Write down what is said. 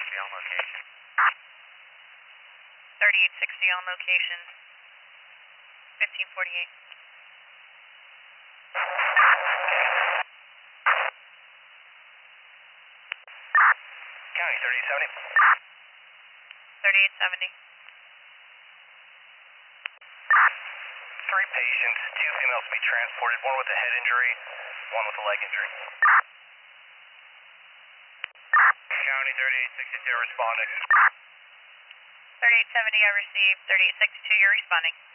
3860 on location. 3860 on location. 1548. County 3870. 3870. Three patients, two females to be transported, one with a head injury, one with a leg injury. County 3862 responding. 3870, I received. 3862, you're responding.